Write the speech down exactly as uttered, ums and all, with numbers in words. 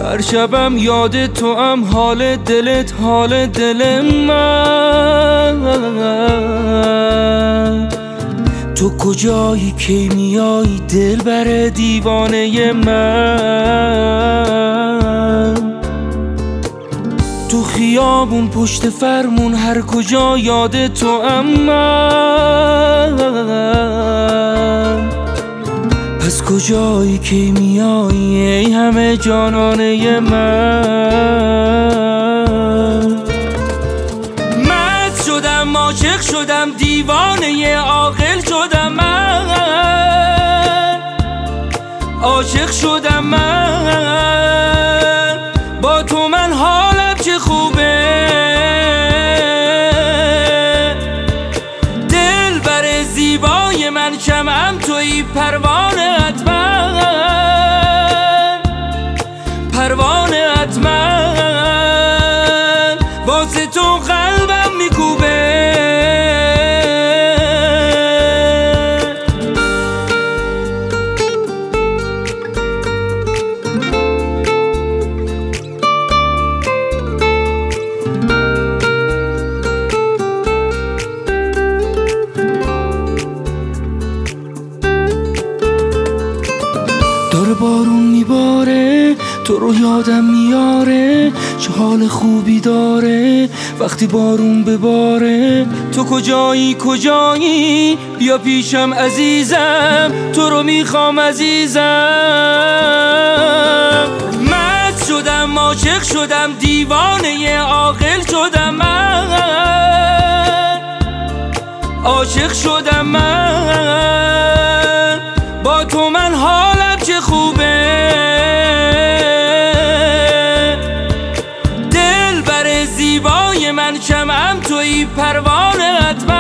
هر شبم یاد تو هم، حال دلت حال دل من. تو کجایی کی میایی دل بر دیوانه من؟ تو خیابون پشت فرمون هر کجا یاد تو هم من. پس کجایی کی میایی ای همه جانانه من؟ مست شدم عاشق شدم دیوانه عاقل شدم من. عاشق شدم من با تو، من حالم چه خوبه. دل بر زیبای من شمعم توی پروانه‌ات من. پروانه‌ات من واسه تو قلبم میکوبه. داره بارون میباره تو رو یادم میاره، چه حال خوبی داره وقتی بارون بباره. تو کجایی کجایی بیا پیشم عزیزم، تو رو میخوام عزیزم. مست شدم عاشق شدم دیوانه عاقل شدم من. عاشق شدم من با تو، من حالم چه خوبه. دل بر زیبای من شمعم توی پروانه‌ات من.